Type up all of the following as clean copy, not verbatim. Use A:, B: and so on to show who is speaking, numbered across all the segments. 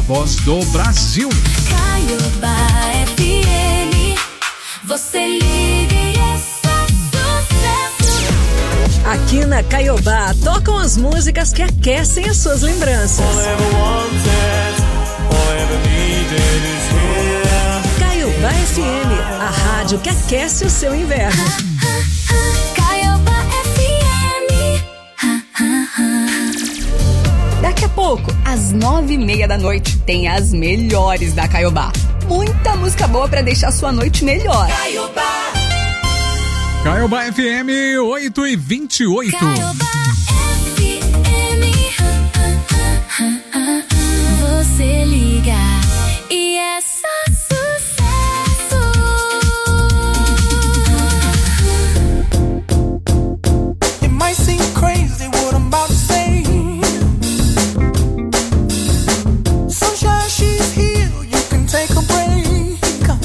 A: voz do Brasil.
B: Caiobá FM, você liga e é só sucesso.
C: Aqui na Caiobá tocam as músicas que aquecem as suas lembranças. Caiobá FM, a rádio que aquece o seu inverno.
B: Caiobá FM.
D: Daqui a pouco, às 9:30 da noite, tem as melhores da Caiobá. Muita música boa pra deixar sua noite melhor.
B: Caiobá.
A: Caiobá FM 8h28.
B: Caiobá FM. Você liga e é só sucesso.
E: It might seem crazy what I'm about to say. Sunshine, she's here, you can take a break.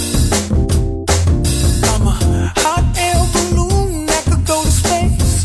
E: I'm a hot air balloon that could go to space.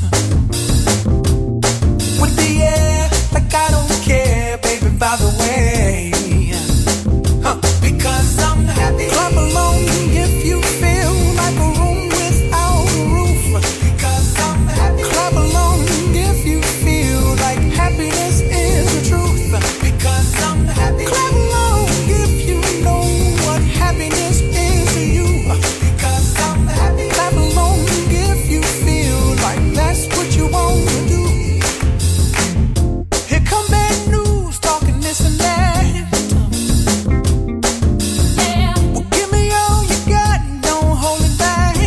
E: With the air, like I don't care, baby, by the way. Because I'm happy. Clap along if you feel like a room without a roof. Because I'm happy. Clap along if you feel like happiness is the truth. Because I'm happy. Clap along if you know what happiness is to you. Because I'm happy. Clap along if you feel like that's what you want to do. Here come bad news, talking this and that. Well, give me all you got and don't hold it back.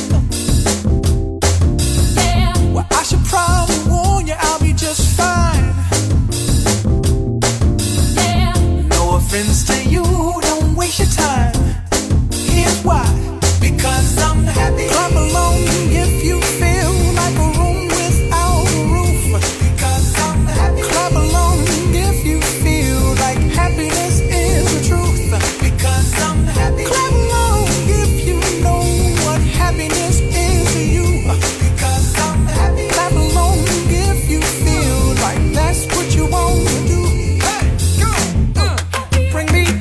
E: Well, I should probably warn you, I'll be just fine. No offense to you, don't waste your time. Here's why. Because I'm happy. Clap along if you feel like a room without a roof. Because I'm happy. Clap along if you feel like happiness is the truth. Because I'm happy. Clap along if you know what happiness is to you. Because I'm happy. Clap along if you feel like that's what you want to do. Hey, go. Bring me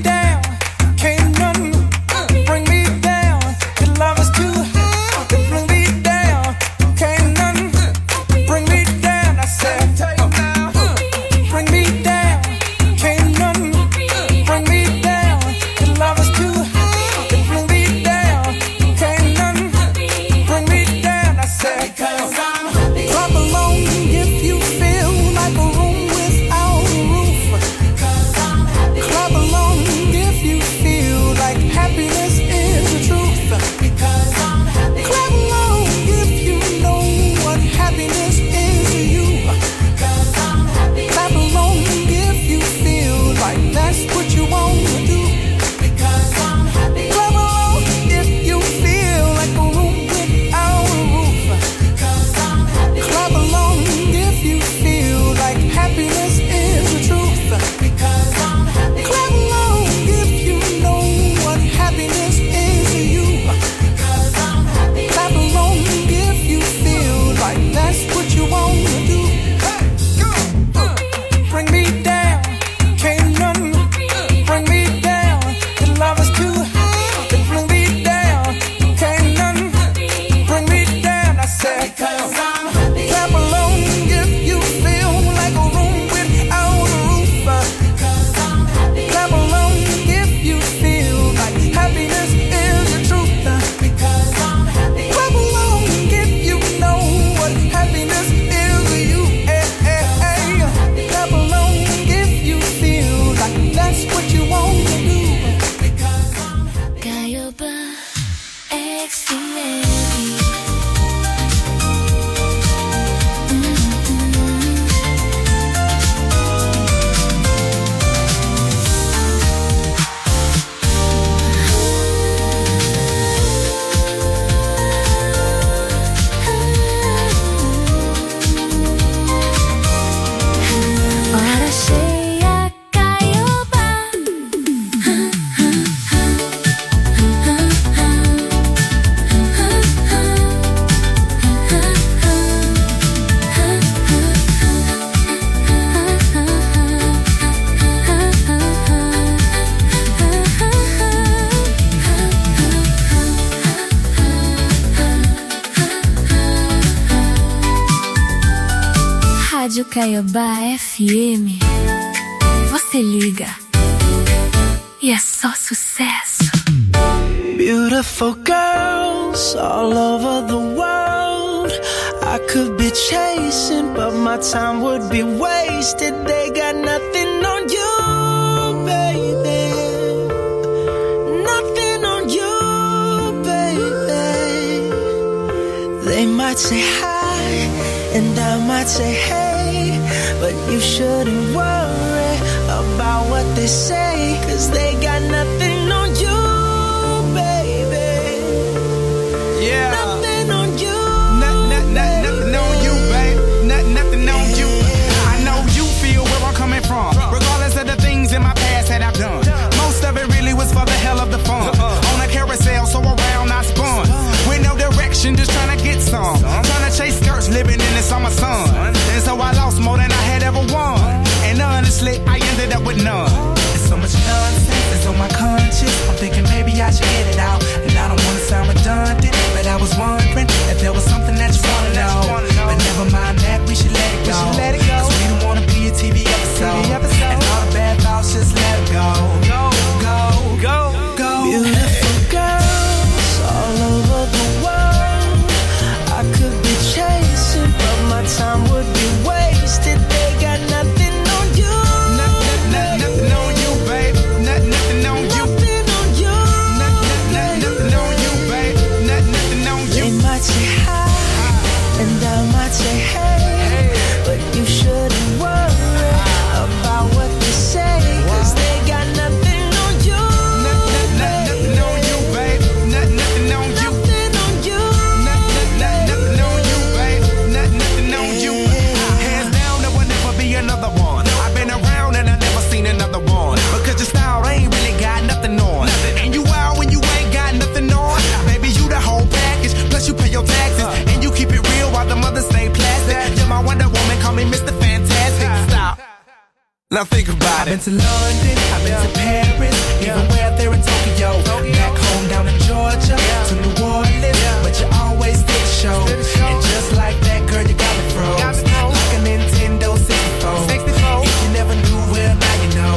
B: Caiobá FM. Você liga e é só sucesso.
E: Beautiful girls all over the world. I could be chasing, but my time would be wasted. They got nothing on you, baby. Nothing on you, baby. They might say hi, and I might say hey, but you shouldn't worry about what they say, 'cause they got nothing on you. Nothing on you,
F: nothing on you, babe. Nothing on you. I know you feel where I'm coming from, regardless of the things in my past that I've done. Most of it really was for the hell of the fun. On a carousel, so around I spun. With no direction, just trying to get some. Trying to chase skirts, living in the summer sun. And so I lost more than I had ever won. And honestly, I ended up with none. There's so much nonsense that's on my conscience. I'm thinking maybe I should get it out. And I don't want to sound redundant, but I was wondering if there was something that you wanna know. But never mind that, we should let it go. 'Cause we don't wanna be a TV episode. And all the bad thoughts, just let it go. Go, go, go, go.
E: Beautiful girls all over the world. I could be chasing, but my time would be wasted. They got nothing on you.
F: Nothing on you, babe. Nothing on you.
E: Nothing on you.
F: Nothing on you, babe. Nothing on you.
E: They might say hi, and I might say hey, but you shouldn't worry about what they say, 'cause they got nothing on you.
F: Nothing on you, babe. Nothing on you.
E: Nothing on you.
F: Nothing on you, babe. Nothing on you. Hands down, there will never be another one. I've been around and I never seen another one. Because your style ain't really got nothing on. And you out when you ain't got nothing on. Baby, you the whole package. Plus you pay your taxes. And you keep it real while the mothers stay plastic. You're my Wonder Woman, call me Mr. Fantastic. Stop. Now think about it. I've been to London, I've been to Paris, even where they're in Tokyo. Back home down in Georgia, to New Orleans, but you always did the show. And just like that, girl, you got me froze. Like a Nintendo 64. If you never knew, well, now you know.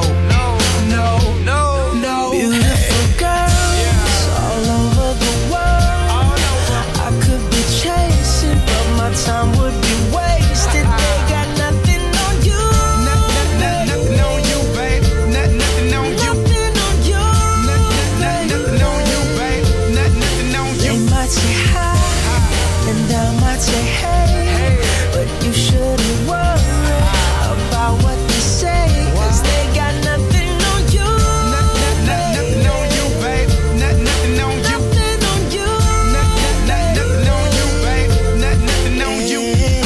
F: No.
E: Beautiful girls all over the world. I could be chasing, but my time would be wasted. They got nothing on you.
F: Nothing on you, babe. Nothing on you.
E: Nothing on you.
F: Nothing on you, babe. Nothing on you.
E: They might say hi, and I might say hey, but you shouldn't worry about what they say, 'cause they got nothing on you.
F: Nothing on you, babe. Nothing on you.
E: Nothing on you.
F: Nothing on you, babe. Nothing on you.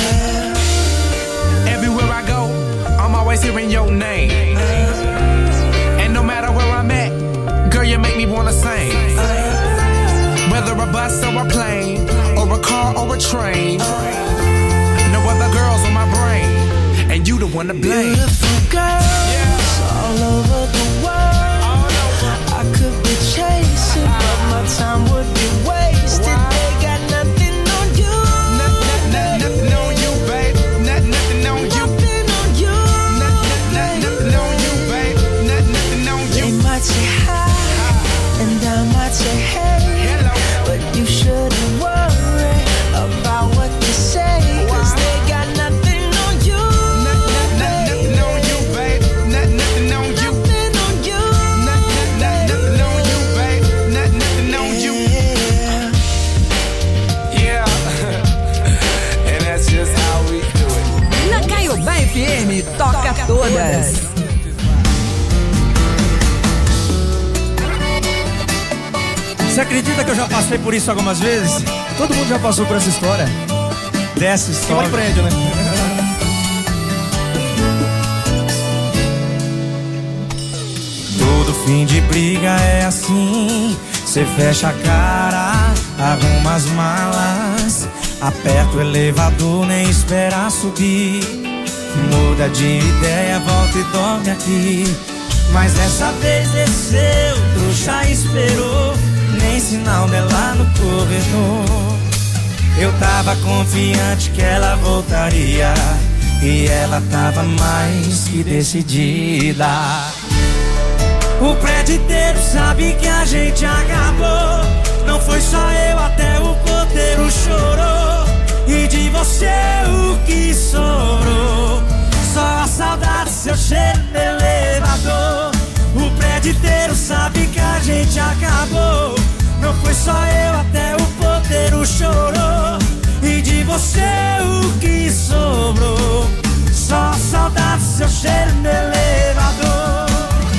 F: Everywhere I go, I'm always hearing your name. And no matter where I'm at, girl, you make me wanna sing. Whether a bus or a plane, or a car or a train, no other girls on my brain, and you the one to blame.
E: Beautiful girls all over the world. I could be chasing, but my time would be wasted. They got nothing on you.
F: Nothing on you, babe. Nothing on you.
E: Nothing on you.
F: Nothing on you, babe. Nothing on you.
E: They might say hi, and I might say hey, but you shouldn't worry about what they say, 'cause they got nothing on you.
F: Nothing on you, babe. Nothing on you.
E: Nothing on you.
F: Nothing on you, babe. Nothing on you. Yeah. And that's just how we do it.
C: Na Caiobá FM, toca todas.
G: Você acredita que eu já passei por isso algumas vezes? Todo mundo já passou por essa história. Dessa história. Que prédio, né? Todo fim de briga é assim. Cê fecha a cara, arruma as malas, aperta o elevador, nem espera subir. Muda de ideia, volta e dorme aqui. Mas dessa vez desceu, trouxa esperou, nem sinal dela no corredor. Eu tava confiante que ela voltaria, e ela tava mais que decidida. O prédio inteiro sabe que a gente acabou. Não foi só eu, até o porteiro chorou. E de você o que sobrou? Só a saudade, seu cheiro no elevador. O prédio inteiro sabe que a gente acabou. Não foi só eu, até o porteiro chorou. E de você o que sobrou? Só a saudade, seu cheiro no elevador.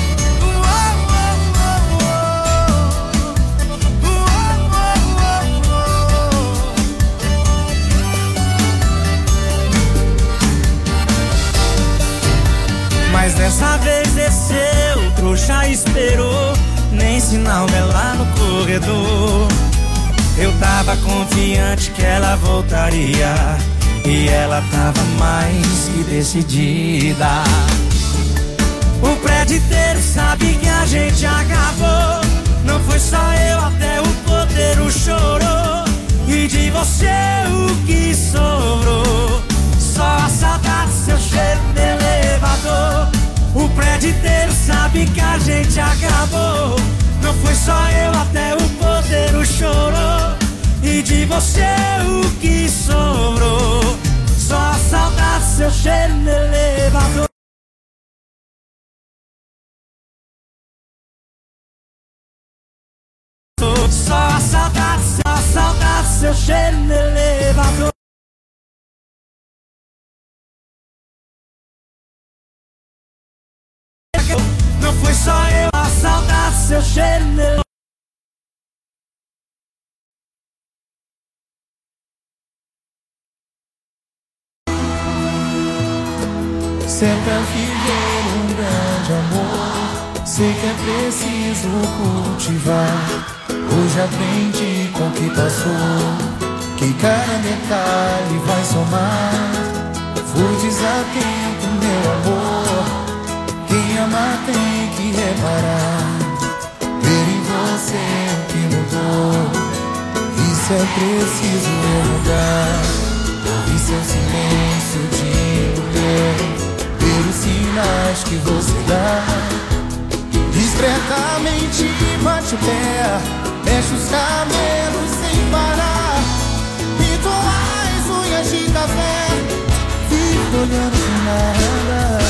G: Mas dessa vez desceu, o trouxa esperou, nem sinal dela no corredor. Eu tava confiante que ela voltaria, e ela tava mais que decidida. O prédio inteiro sabe que a gente acabou. Não foi só eu, até o porteiro chorou. E de você o que sobrou? Só a saudade, seu cheiro no elevador. O prédio inteiro sabe que a gente acabou. Não foi só eu, até o porteiro chorou. E de você o que sobrou? Só a saudade, seu cheiro no elevador. Só a saudade, seu cheiro no elevador. Não foi só eu, a saudade, seu cheiro no elevador.
H: Sempre viver um grande amor, sei que é preciso cultivar. Hoje aprendi com o que passou, que cada detalhe vai somar. Fui desatento, meu amor, quem ama tem que reparar. Ver em você o que mudou, isso é preciso eu mudar. Ouvir seu silêncio de mulher, ver os sinais que você dá. Discretamente bate o pé, mexe os cabelos sem parar. Rituais, unhas de café, fico olhando sem nada.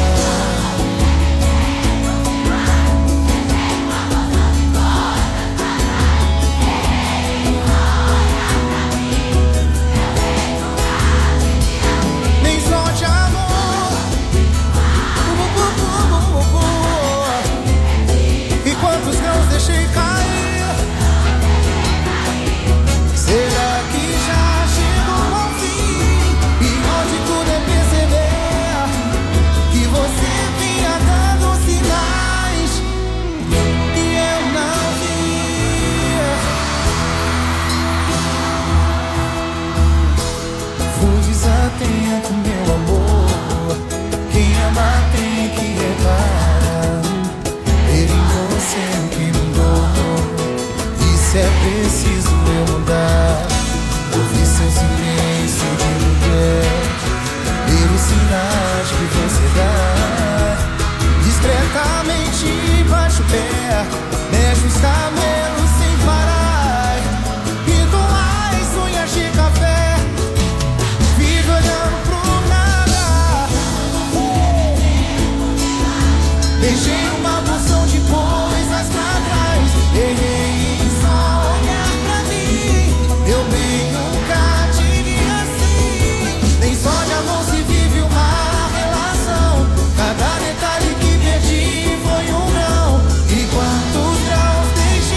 H: Nem só de amor. E quantos grãos deixei cair? Será que já chegou ao fim? E onde tudo é perceber que você vinha dando sinais que eu não via. Fui desatento, meu amor, quem ama tem que reparar. Ver em você o que mudou, isso é preciso eu mudar. Ouvir seu silêncio de mulher, ver os sinais que você dá. Discretamente bate o pé, mexe os cabelos sem parar. Rituais, unhas de café, fico olhando pro nada. Deixei uma porção de coisas pra trás. Errei em só olhar pra mim. Eu bem nunca tive assim. Nem só de amor se vive uma relação. Cada detalhe que perdi foi um não. E quantos graus deixei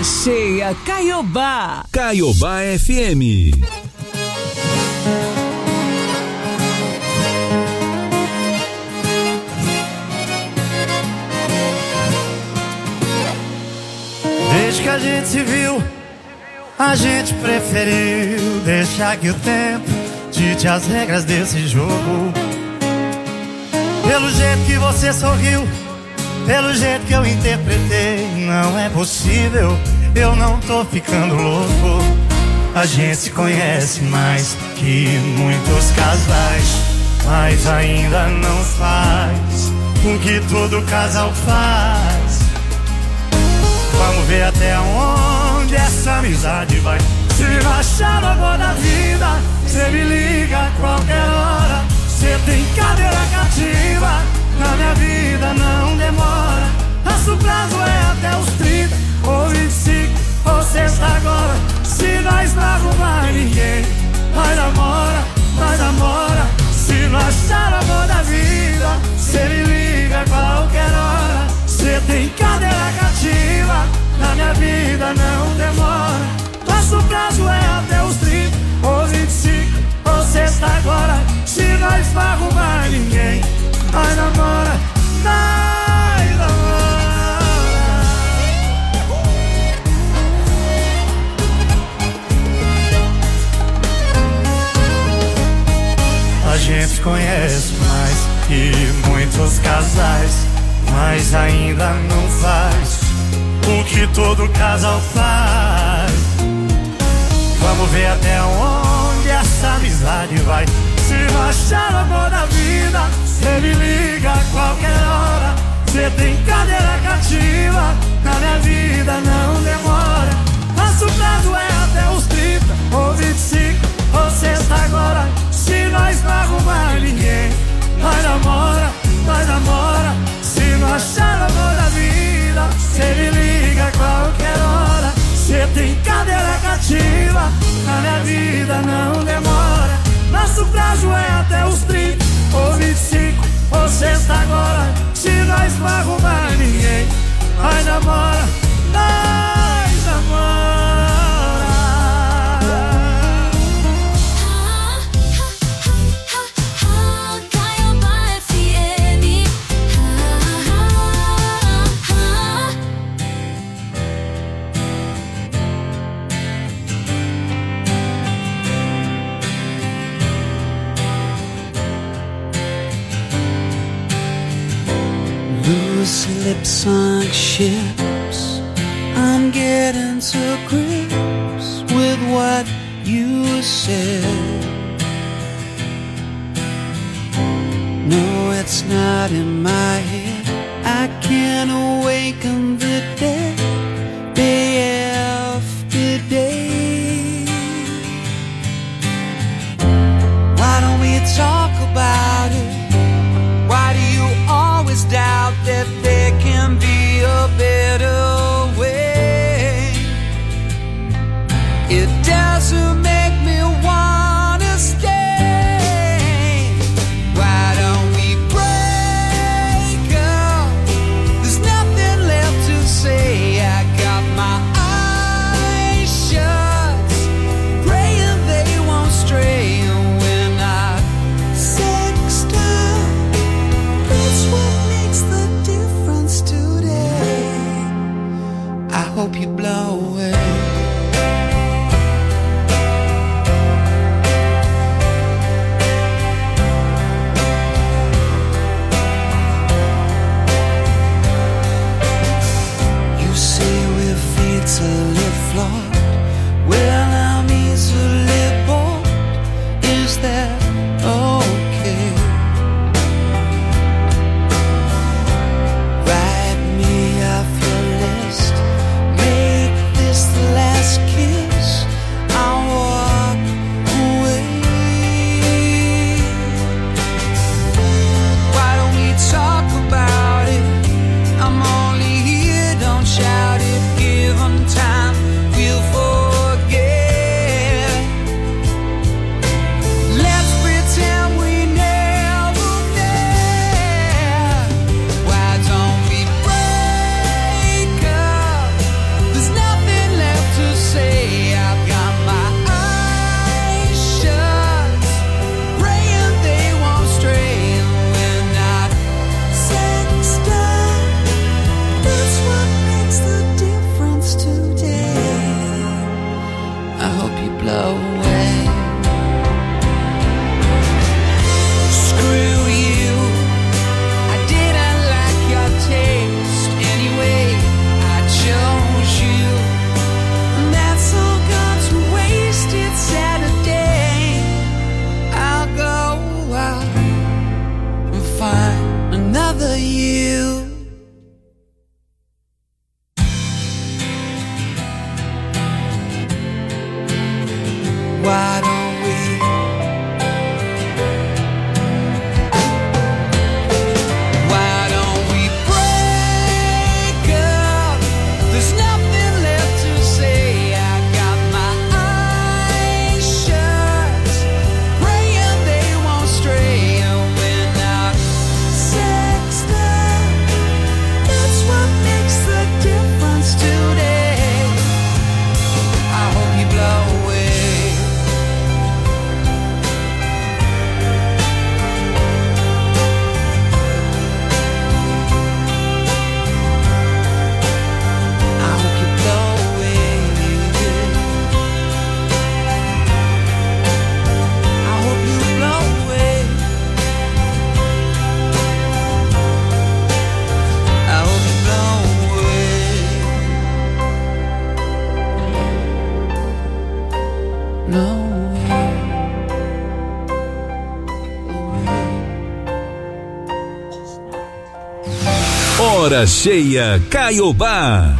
C: cheia, Caiobá.
I: Caiobá FM.
G: Desde que a gente se viu, a gente preferiu deixar que o tempo dite as regras desse jogo. Pelo jeito que você sorriu, pelo jeito que eu interpretei, não é possível, eu não tô ficando louco. A gente se conhece mais que muitos casais, mas ainda não faz o que todo casal faz. Vamos ver até onde essa amizade vai. Se não achar o amor da vida, cê me liga a qualquer hora. Cê tem cadeira cativa, na minha vida não demora. Nosso prazo é até os 30 ou 25 ou sexta agora. Se nós não arrumar ninguém, nós namora, nós namora. Se não achar o amor da vida, cê me liga a qualquer hora. Cê tem cadeira cativa, na minha vida não demora. Nosso prazo é até os 30 ou 25 ou sexta agora. Se nós não arrumar ninguém, nós namora, nós namora. A gente conhece mais que muitos casais, mas ainda não faz o que todo casal faz. Vamos ver até onde essa amizade vai. Se não achar o amor da vida, cê me liga a qualquer hora. Cê tem cadeira cativa, na minha vida não demora. Nosso prazo é até os 30 ou 25 ou sexta agora. Se nós não arrumar ninguém, nós namora, nós namora. Se não achar o amor da vida, cê me liga a qualquer hora. Cê tem cadeira cativa, na minha vida não demora. Nosso prazo é até os 30 ou 25 ou sexta agora. Se nós não arrumar ninguém, nós namora, nós namora.
E: Loose lips sunk ships, I'm getting to grips with what you said. No, it's not in my head, I can't awaken the dead day after day. Why don't we talk about it? Why do you always doubt that there can be a better way? It doesn't make me wanna stay. Why don't we break up? There's nothing left to say. I got my
I: Hora cheia Caiobá.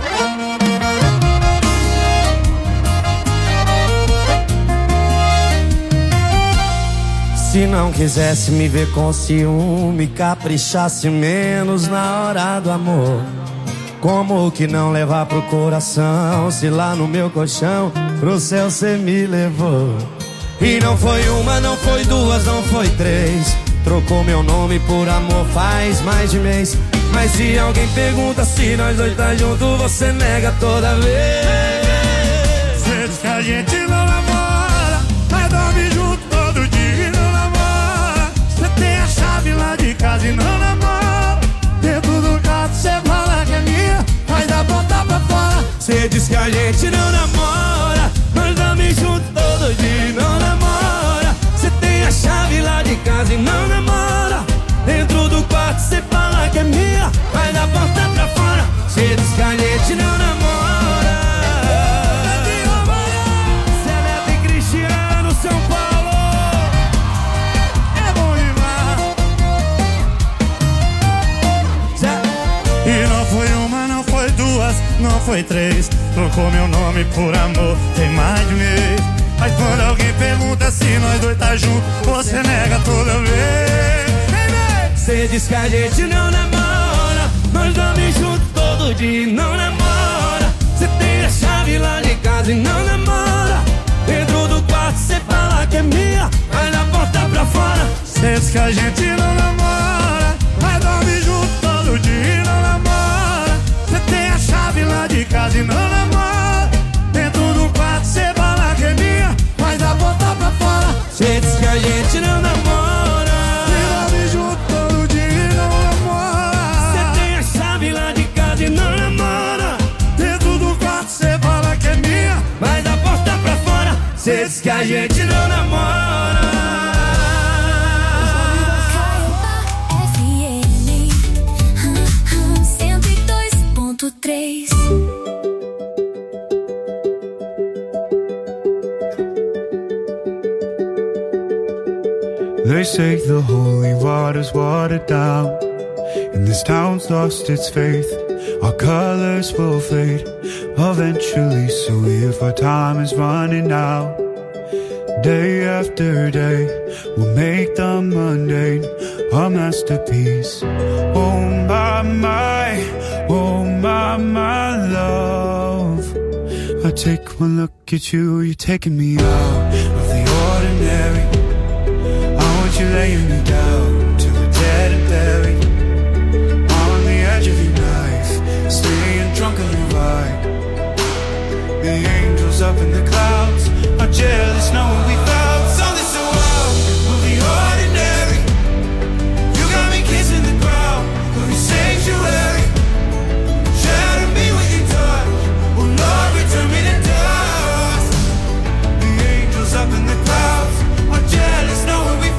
G: Se não quisesse me ver com ciúme, caprichasse menos na hora do amor. Como que não levar pro coração, se lá no meu colchão pro céu cê me levou? E não foi uma, não foi duas, não foi três. Trocou meu nome por amor faz mais de mês. Mas se alguém pergunta se nós dois tá junto, você nega toda vez.
H: Cê diz que a gente não namora, mas dorme junto todo dia e não namora. Cê tem a chave lá de casa e não namora. Dentro do quarto cê fala que é minha, mas dá botar pra fora.
G: Cê diz que a gente não namora, mas dorme junto todo dia e não namora. Cê tem a chave lá de casa e não namora. Dentro do quarto cê fala que é minha, mas dá porta pra fora. Cê diz que a gente não namora. Celeste e Cristiano, São Paulo.
H: É bom demais. E não foi uma, não foi duas, não foi três. Trocou meu nome por amor, tem mais de um mês. Mas quando alguém pergunta se nós dois tá junto, você nega toda vez.
G: Cê diz que a gente não namora, nós dorme junto todo dia e não namora. Cê tem a chave lá de casa e não namora. Dentro do quarto cê fala que é minha, mas na porta pra fora.
H: Cê diz que a gente não namora, mas dorme junto todo dia e não namora. Cê tem a chave lá de casa e não namora. Dentro do quarto cê fala que é minha, mas na porta pra fora.
G: Cê diz que a gente não namora,
H: dorme junto todo dia e não namora.
G: Cê tem a chave lá de casa e não namora.
H: Dentro do quarto cê fala que é minha,
G: mas da porta pra fora. Cê diz que a gente não namora.
B: FM 102.3.
J: They say the holy water's watered down, and this town's lost its faith. Our colors will fade eventually, so if our time is running out, day after day we'll make the mundane a masterpiece. Oh my, oh my love, I take one look at you, you're taking me out of the ordinary. You're laying me down to a dead and buried on the edge of your knife, staying drunk on your ride. The angels up in the clouds are jealous knowing we found something so out of the ordinary. You got me kissing the ground of your sanctuary, shatter me with your touch, oh Lord, return me to dust. The angels up in the clouds are jealous knowing we found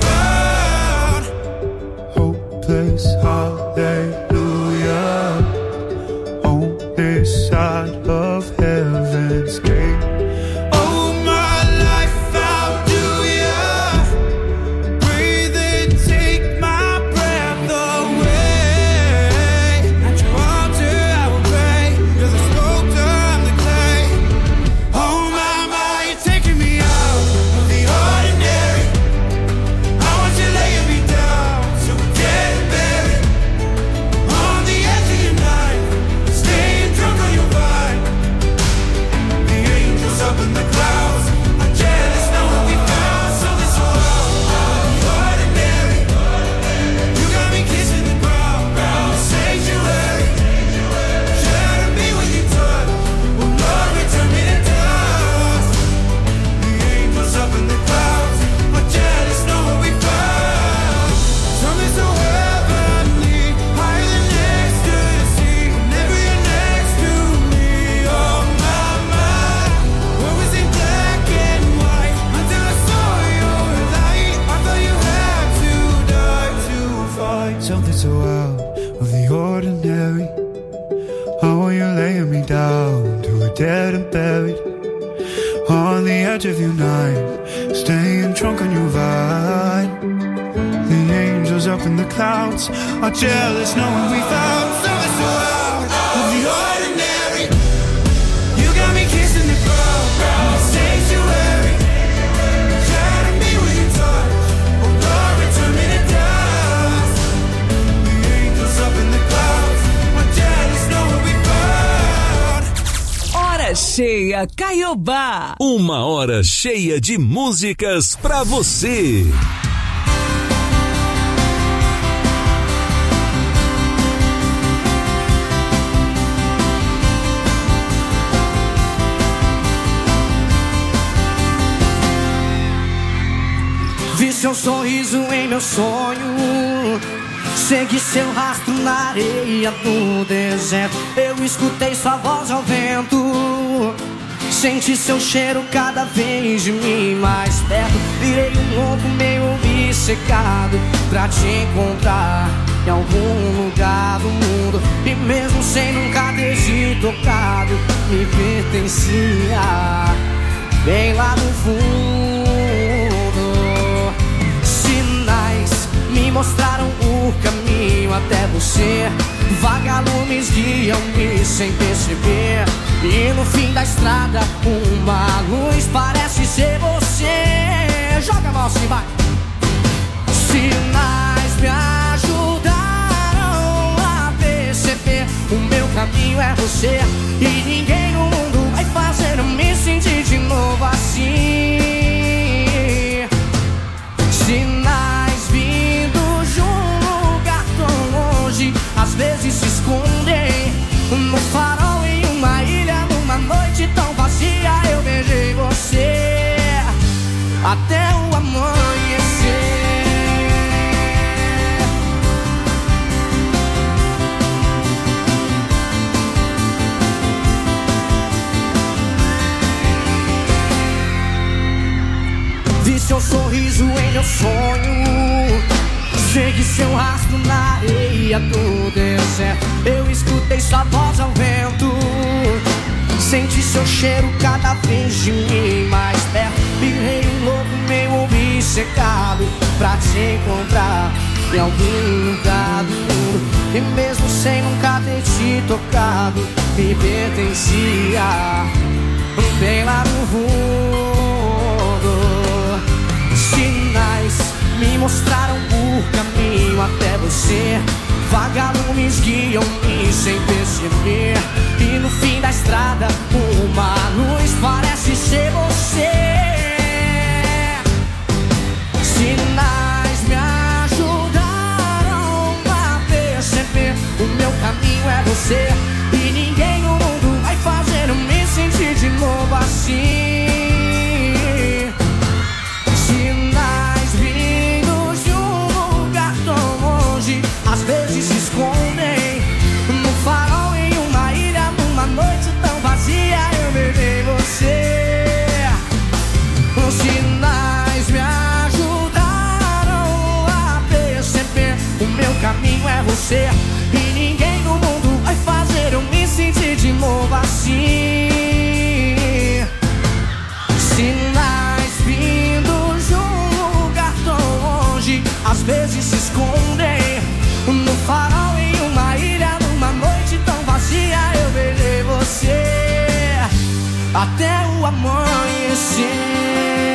J: hopeless hallelujah on this side of heaven's gate. Oh my life, how do ya breathe and take my breath away? At your altar I will pray, you're the sculptor, I'm the clay. Oh my, you're taking me out of the ordinary. I want you laying me down so we're dead and buried on the edge of your knife, staying drunk on your vine. The angels up in the clouds are jealous knowing we found something so out of the ordinary. You got me kissing the ground, the sanctuary, shatter me with your touch, oh Lord, return me to dust. The angels up in the clouds are jealous knowing we found something so heavenly, higher than ecstasy. Whenever you're next to me, oh my, what was in black and white until I saw your light. I thought you had to die to find something so out of the ordinary. How are you laying me down to a dead and buried on the edge of your night, staying drunk on your vine. The angels up in the clouds are jealous knowing we found something so
C: cheia, Caiobá.
I: Uma hora cheia de músicas pra você.
K: Vi seu sorriso em meu sonho, segui seu rastro na areia do deserto. Eu escutei sua voz ao vento, senti seu cheiro cada vez de mim mais perto. Virei um louco meio obcecado pra te encontrar em algum lugar do mundo. E mesmo sem nunca ter te tocado, me pertencia bem lá no fundo. Sinais me mostraram o caminho até você. Vagalumes guiam-me sem perceber. E no fim da estrada uma luz parece ser você. Joga a mão assim, vai. Sinais me ajudaram a perceber. O meu caminho é você, e ninguém no mundo vai fazer eu me sentir de novo assim. Sinais vindos de um lugar tão longe, às vezes se escondem no farol em uma ilha, numa noite tão vazia. Eu beijei você até o amanhecer. Vi seu sorriso em meu sonho, segui seu rastro na areia do deserto. Eu escutei sua voz ao vento, senti seu cheiro cada vez de mim mais perto. Virei um louco meio obcecado pra te encontrar em algum lugar do mundo. E mesmo sem nunca ter te tocado, me pertencia bem lá no fundo. Sinais me mostraram o caminho até você. Vagalumes guiam-me sem perceber. E no fim da estrada uma luz parece ser você. Sinais me ajudaram a perceber. O meu caminho é você, e ninguém no mundo vai fazer eu me sentir de novo assim. Sinais vindos de um lugar tão longe, às vezes se escondem no farol em uma ilha, numa noite tão vazia. Eu beijei você. Os sinais me ajudaram a perceber. O meu caminho é você, e ninguém no mundo vai fazer eu me sentir de novo assim. Sinais vindos de um lugar tão longe, às vezes se escondem no farol em uma ilha, numa noite tão vazia. Eu beijei você até o amanhecer.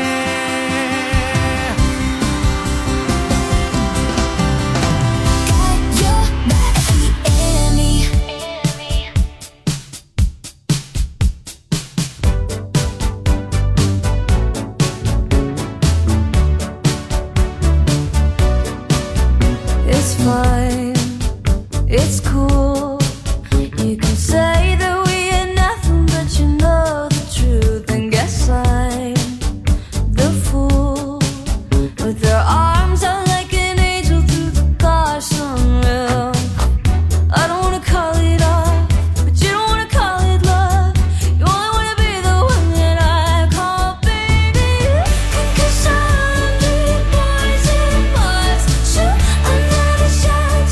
B: It's fine, it's cool. You can say that we ain't nothing, but you know the truth. And guess I'm the fool, with their arms out like an angel through the car sunroof. I don't wanna call it off, but you don't wanna call it love. You only wanna be the one that I call baby. Cause 100 poison bars shoot another shot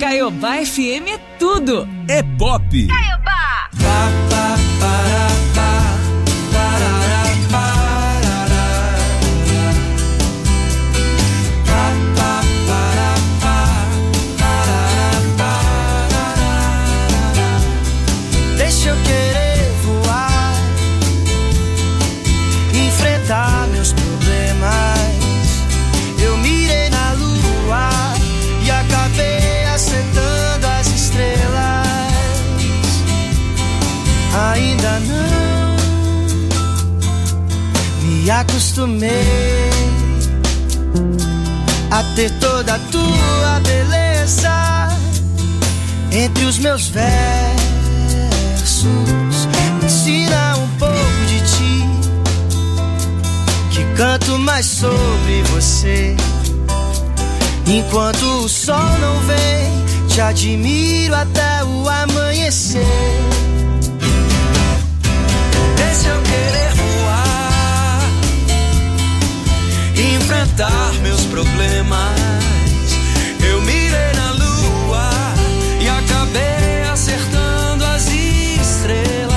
C: Caiobá FM é tudo.
I: É pop.
C: Caiobá.
K: Deixa eu querer voar, enfrentar meus problemas. Eu mirei na lua e acabei acertando as estrelas. Ainda não me acostumei a ter toda a tua beleza entre os meus versos. Me ensina um pouco de ti, que canto mais sobre você. Enquanto o sol não vem, te admiro até o amanhecer. Deixa eu querer voar, enfrentar meus problemas. Eu mirei na lua e acabei acertando as estrelas.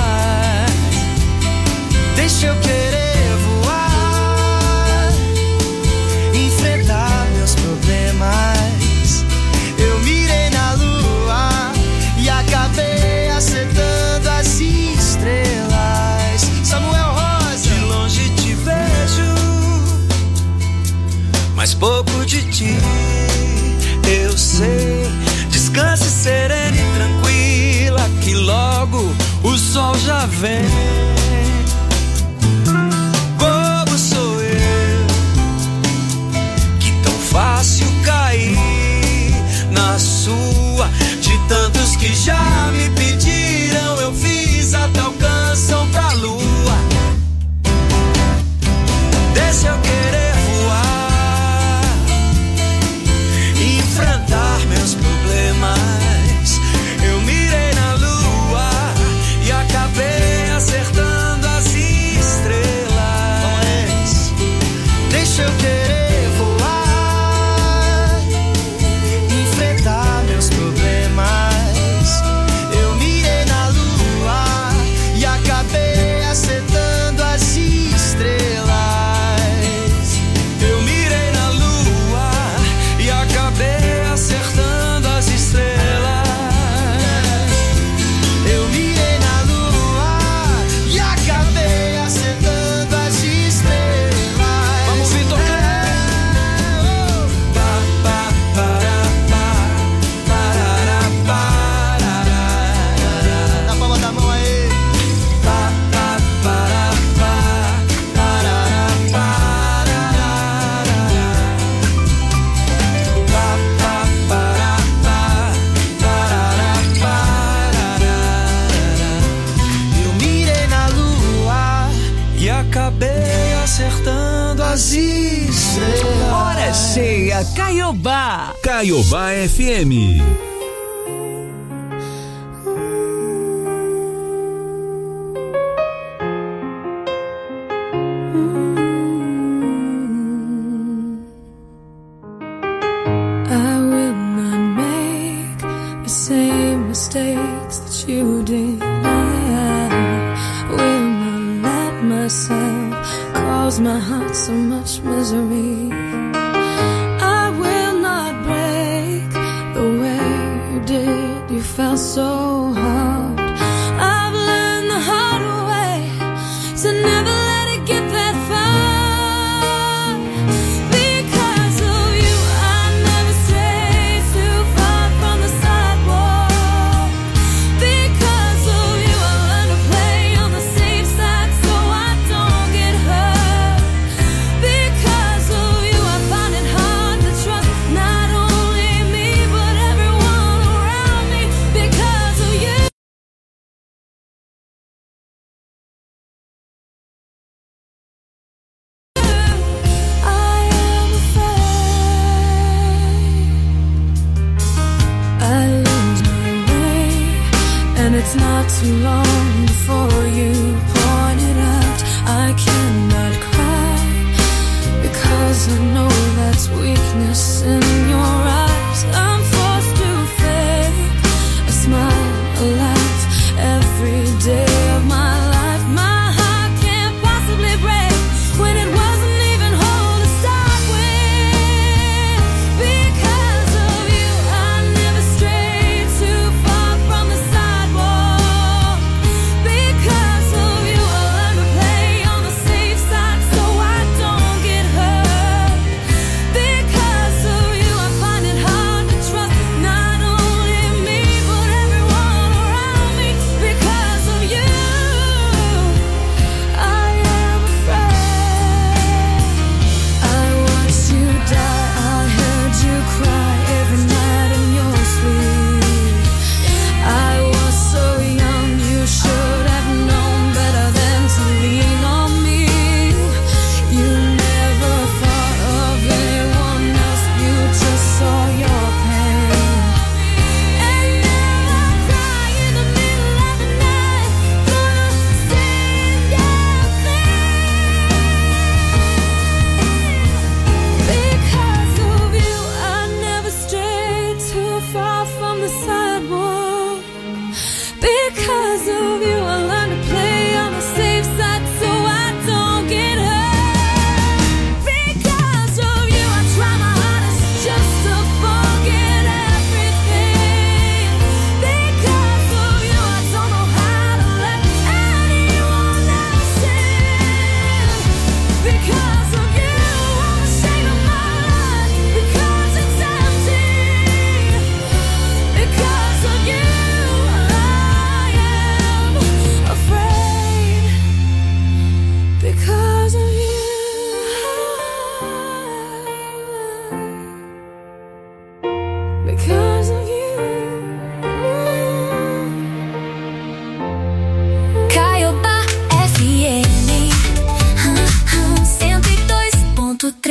K: Deixa eu querer voar, enfrentar meus problemas. Eu mirei na lua e acabei acertando as estrelas. Samuel Rosa, de longe te vejo, mas pouco de ti eu sei. Descanse serena e tranquila, que logo o sol já vem. Bobo sou eu, que tão fácil cair na sua. De tantos que já me pediram, eu fiz até o canção pra lua. Deixa eu querer voar, enfrentar meus problemas. Eu mirei na lua e acabei acertando as estrelas. Deixa eu querer voar, enfrentar meus problemas. Eu mirei na lua e acabei acertando as estrelas. Eu mirei na lua e acabei acertando as estrelas. Eu mirei na lua e acabei acertando as estrelas. Vamos, Vitor Cleber. Na palma da mão aí. Eu mirei na lua e acabei acertando as estrelas.
C: Hora cheia, Caiobá.
I: Caiobá FM.
B: I will not make the same mistakes that you did. I will not let myself cause my heart so much misery. I will not break the way you did. You felt so hard. I've learned the hard way to never let it get that far. Because of you, I never strayed too far from the sidewalk. Because of you, I learned to play on the safe side so I don't get hurt. Because of you, I find it hard to trust not only me but everyone around me. Because of you. It's not too long before you point it out. I cannot cry because I know that's weakness in your eyes. I'm forced to fail.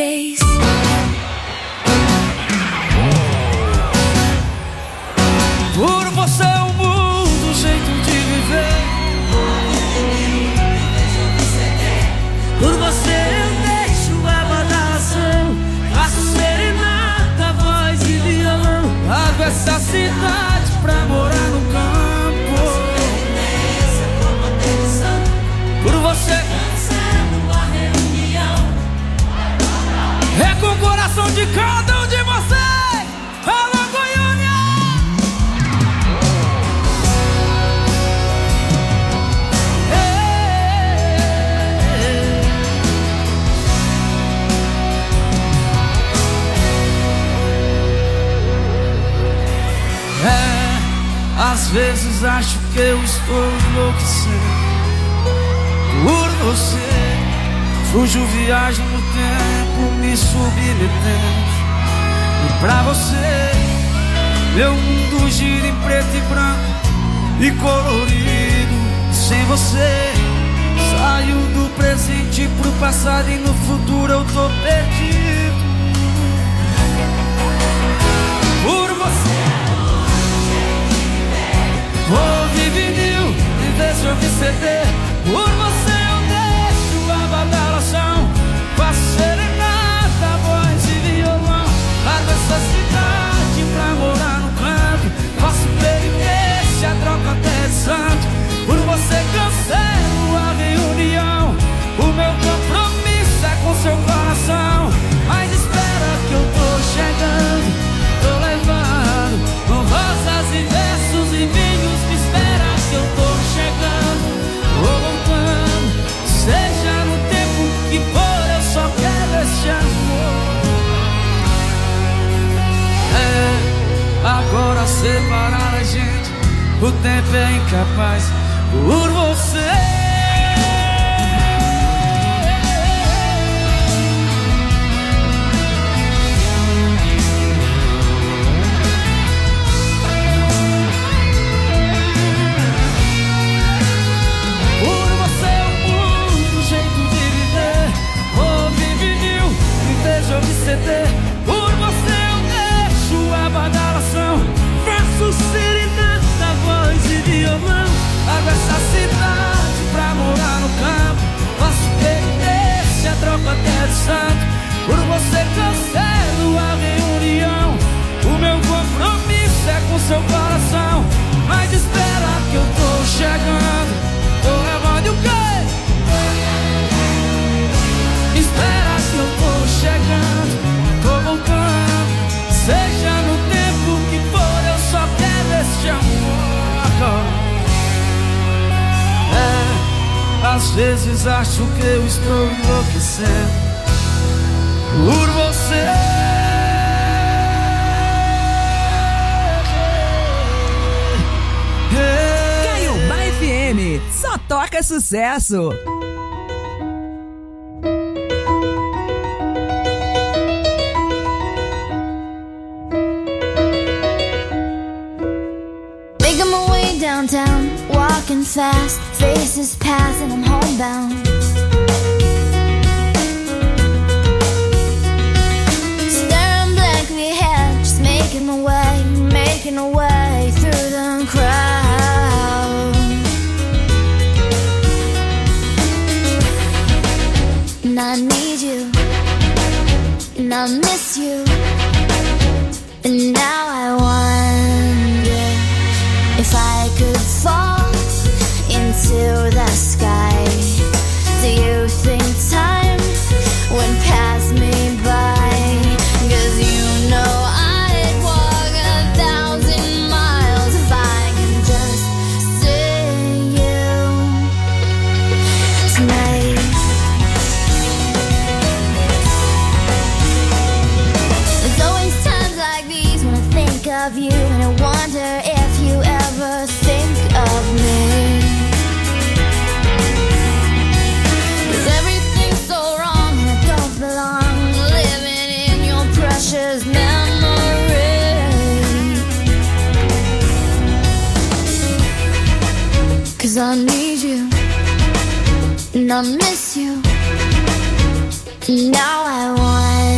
B: face.
K: Por você o mundo, jeito de viver. Por você eu deixo a badalação, faço serenata, voz e violão. Largo essa cidade pra morar no campo. Por você é com o coração de cada um de vocês. Alô, Goiânia! Às vezes acho que eu estou enlouquecendo por você. Fujo, viajo no tempo, me submetendo. E pra você, meu mundo gira em preto e branco e colorido. Sem você, saio do presente pro passado e no futuro eu tô perdido. Por você ouvi vinil e deixo ouvir CD. Por você eu deixo a badalação, faço serenata, voz e violão. Largo essa cidade pra morar no campo, faço peripécia, troco até de santo. Por você cancelo a reunião, o meu compromisso é com seu coração. Mas espera que eu tô chegando, tô levando com rosas e versos e vinhos. Me espera que eu tô chegando, vou voltando. Seja no tempo que for, eu só quero esse amor. Agora separar a gente, o tempo é incapaz por você. Por você eu deixo a badalação, faço serenata, voz e violão. Largo essa cidade pra morar no campo, faço penitência, troco até de santo. Por você cancelo a reunião, o meu compromisso é com seu coração. Mas espera que eu tô chegando, tô levando o quê? Espera que eu tô chegando, tô voltando. Seja no tempo que for, eu só quero este amor. Às vezes acho que eu estou enlouquecendo por você.
C: Caiobá FM, só toca sucesso.
B: Downtown, walking fast, faces pass and I'm homebound. Staring blankly ahead, just making my way through the crowd. And I need you, and I miss you, and now I wonder if I could fall into the sky. Do you think time would pass me by? 'Cause you know I'd walk 1,000 miles if I could just see you tonight. There's always times like these when I think of you, and I wonder if you ever think of me. 'Cause everything's so wrong and I don't belong, living in your precious memory. 'Cause I need you and I miss you. Now I want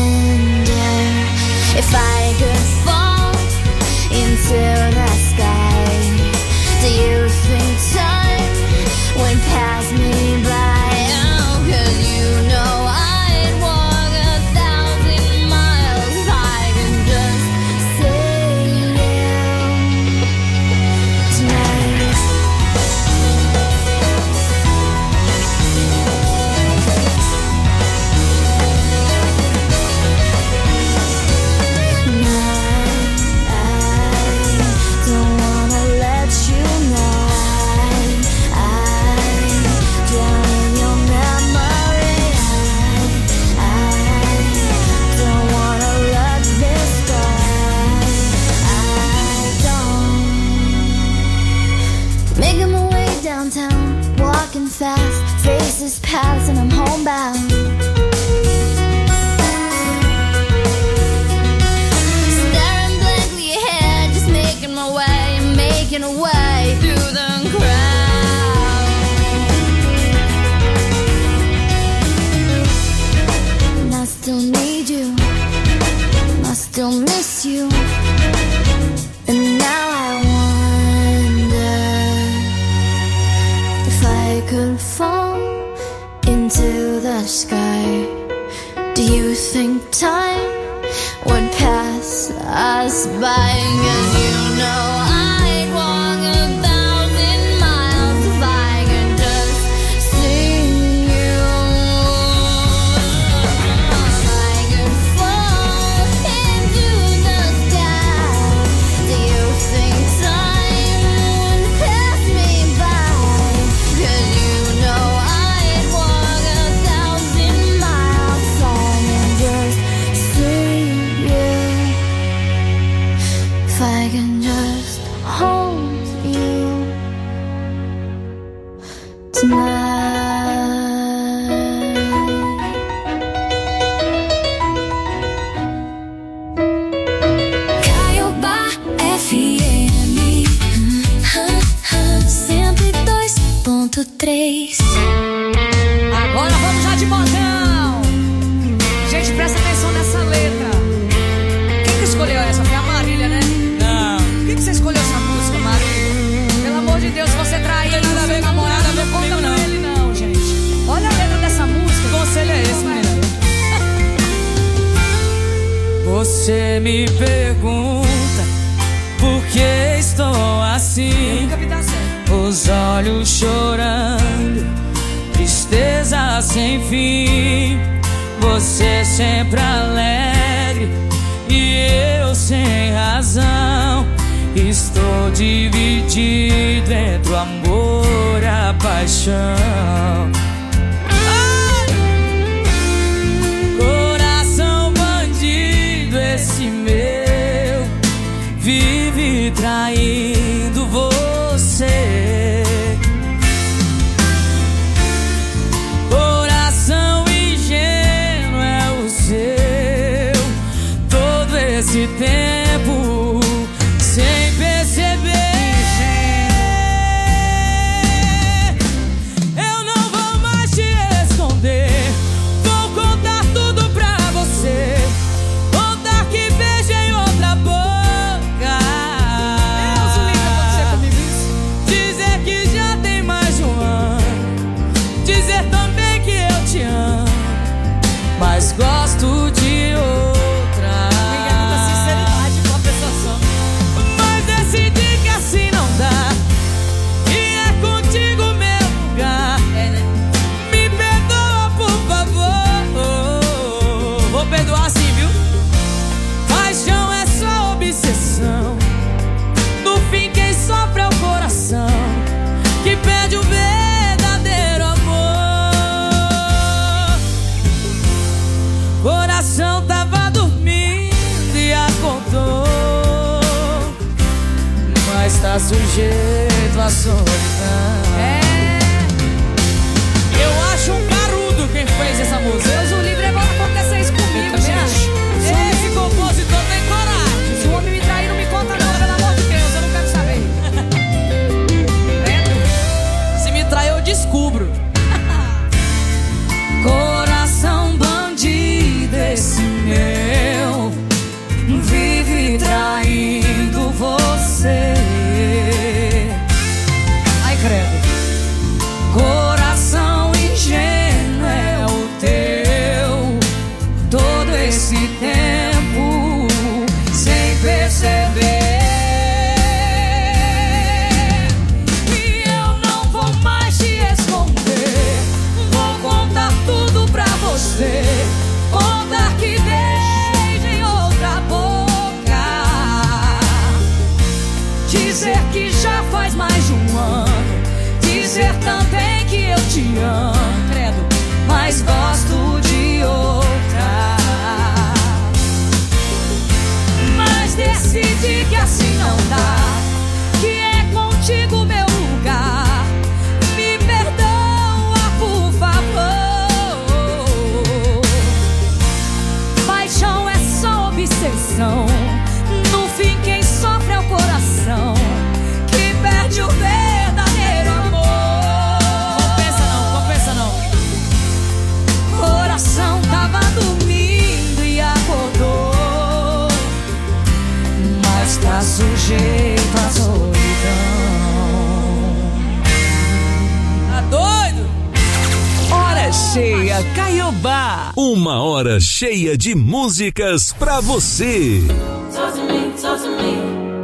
B: fast, faces pass and I'm homebound. Staring blankly ahead, just making my way, making a way through the crowd. And I still need you, and I still miss you. And now I wonder if I could fall into the sky. Do you think time would pass us by? 'Cause you know I'd walk 1,000 miles if I could just see you. If I could fall into the sky, do you think time would pass me by? 'Cause you know I'd walk 1,000 miles if I could just see you. If I can just hold you tonight. Caiobá FM 102.3.
C: Agora vamos já de modão. Gente, presta atenção nessa letra. Quem que escolheu essa? Foi a Marília, né?
L: Não.
C: Por que você escolheu essa música, Marília? Pelo amor de Deus, se você trair
L: Não tem nada a ver
C: seu
L: com
C: namorado,
L: nada a ver
C: não conta
L: comigo,
C: com
L: não.
C: ele não, gente. Olha a letra dessa música.
L: Que conselho é esse, menina? Você me pergunta por que estou assim,
C: Nunca me dá certo.
L: os olhos chorando, tristeza sem fim. Você sempre alegre e eu sem razão. Estou dividido entre o amor e a paixão. Coração bandido, esse meu vive traindo você. Coração ingênuo é o seu, todo esse tempo sem perceber. Eu não vou mais te esconder, vou contar tudo pra você. Contar que beijei outra boca.
C: Deus, o lindo acontecer comigo isso.
L: Dizer que já tem mais de um ano. Dizer também que eu te amo, mas gosto de outra.
C: Ninguém muita sinceridade com a pessoa só.
L: Mas decidi que assim não dá, e é contigo meu lugar.
C: É, né?
L: Me perdoa, por favor. Vou perdoar sim, viu? Paixão é só obsessão. No fim quem sofre é o coração, que perde o verdadeiro amor. Coração tava dormindo e acordou, mas tá sujeito à solidão. Eu acho um carudo quem fez essa música.
C: Deus, o livre é bom acontecer isso comigo, gente.
L: Esse compositor tem coragem.
C: Se o homem me trair, não me conta não, pelo amor de Deus, eu não quero saber.
L: Se me trair, eu descubro. Coração bandido, esse meu vive traindo você. Ai, credo. Coração ingênuo é o teu, todo esse tempo sem perceber. E eu não vou mais te esconder, vou contar tudo pra você. Contar que beijei outra boca. Dizer que já faz mais de um ano. Dizer também que eu te amo, credo, mas gosto de outra. Mas decidi que assim não dá, que é contigo meu lugar. Me perdoa,
I: Caiobá. Uma hora cheia de músicas pra você.
B: Talk to me, talk to me.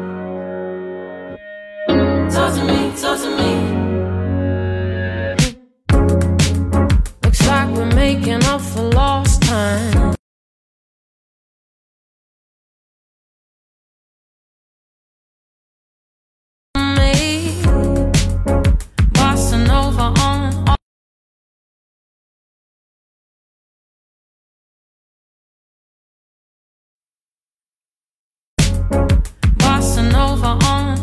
B: Talk to me, talk to me. Looks like we're making up for lost time. Bossa Nova on. Bossa Nova on.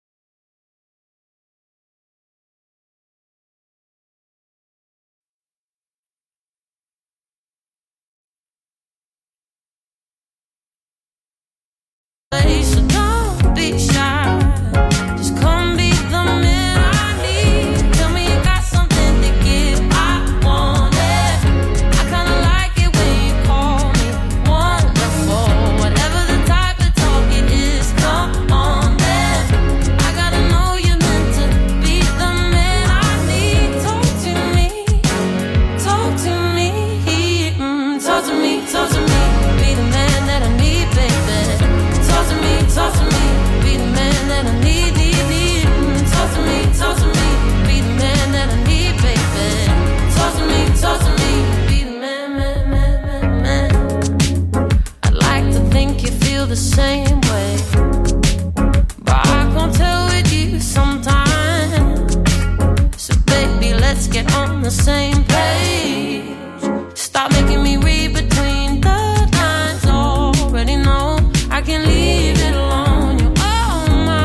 B: So don't be shy. Just come be the man I need. Tell me you got something to give. I want it. I kinda like it when you call me wonderful. Whatever the type of talk it is, come on then. I gotta know you're meant to be the man I need. Talk to me, talk to me, talk to me, talk to me. Be the man that I need, baby. Talk to me, talk to me. Be the man that I need, need, need. Talk to me, talk to me. Be the man that I need, baby. Talk to me, talk to me. Be the man, man, man, man, man. I'd like to think you feel the same way, but I can't tell with you sometimes. So baby, let's get on the same page. Stop making me read between the lines. Already know I can leave it alone. You're on my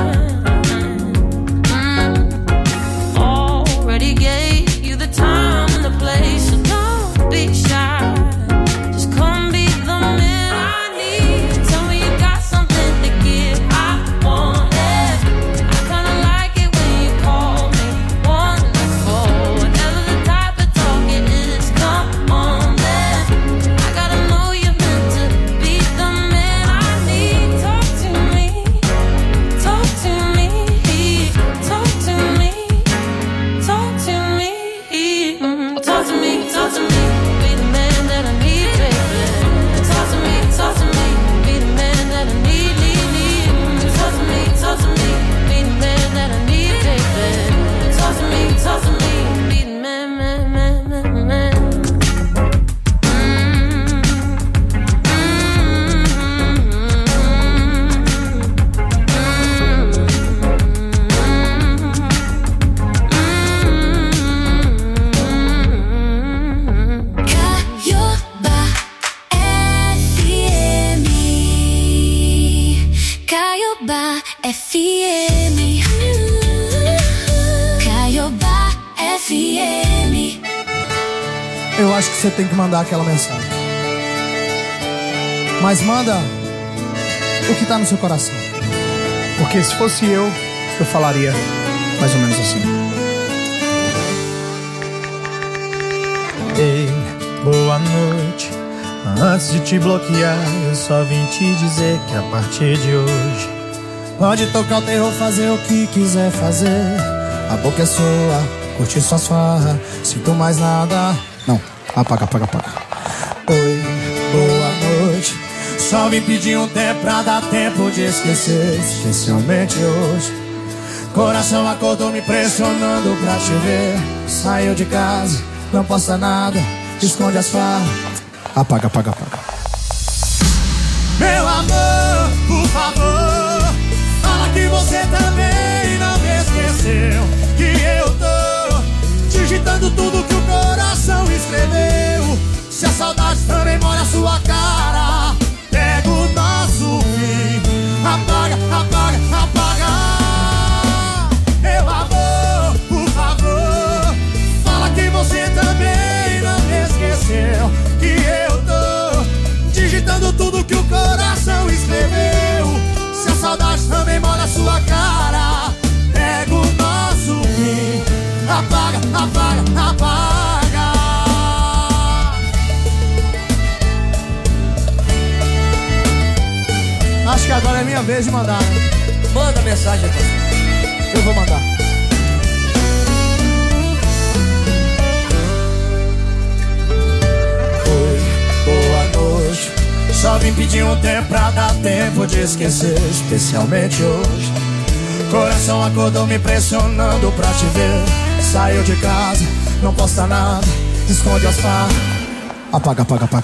B: mind. Already gave you the time and the place, so don't be shy. Just come be the man I need. Tell me you got something to give. I want it. I kinda like it when you call me wonderful. Whatever the type of talk it is, come on then. I gotta know you're meant to be the man I need. Talk to me, talk to me, talk to me, talk to me, talk to me, talk to me. Be the man that I need, baby. Talk to me, talk to me. Be the man that I need, need, need. Talk to me, talk to me. Be the man that I need, baby. Talk to me, talk to me. Be the man, man, man, man, man. Caiobá FM. Caiobá FM. Caiobá FM.
M: Eu acho que você tem que mandar aquela mensagem. Mas manda o que tá no seu coração. Porque se fosse eu falaria mais ou menos assim.
G: Ei, boa noite. Antes de te bloquear, eu só vim te dizer que a partir de hoje
M: pode tocar o terror, fazer o que quiser fazer. A boca é sua, curtir suas farras. Sinto mais nada. Não, apaga, apaga, apaga. Oi, boa noite. Só vim pedir um tempo pra dar tempo de esquecer, especialmente hoje. Coração acordou me pressionando pra te ver. Saiu de casa, não posta nada, esconde as farras. Apaga, apaga, apaga. Meu amor, por favor, fala que você também não me esqueceu. Que eu tô digitando tudo que o coração escreveu. Se a saudade também molha a sua cara, pega o nosso fim. Apaga, apaga, apaga. Meu amor, por favor, fala que você também não me esqueceu. Que eu tô digitando tudo que o coração escreveu. Se a saudade também molha a sua cara, pega o nosso fim. Apaga, apaga, apaga. Acho que agora é minha vez de mandar, né?
K: Manda mensagem,
M: eu vou mandar. Só vim pedir um tempo pra dar tempo de esquecer, especialmente hoje. Coração acordou me pressionando pra te ver. Saiu de casa, não posta nada, esconde as farras. Apaga, apaga, apaga.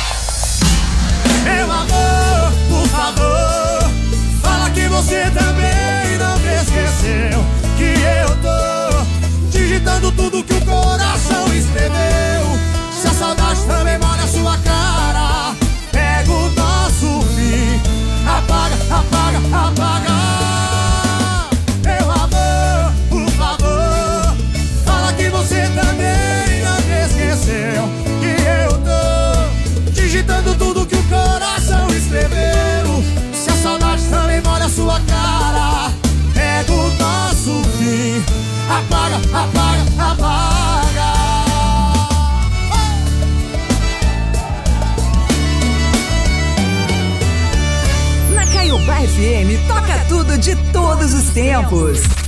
M: Meu amor, por favor, fala que você também não me esqueceu. Que eu tô digitando tudo que o coração escreveu. Se a saudade também molha a sua cara, pega o nosso fim, apaga, apaga, apaga. Meu amor, por favor, fala que você também não me esqueceu. Que eu tô digitando tudo que o coração escreveu. Se a saudade também molha a sua cara, pega o nosso fim, apaga, apaga, apaga.
D: Na Caiobá FM toca tudo de todos os tempos.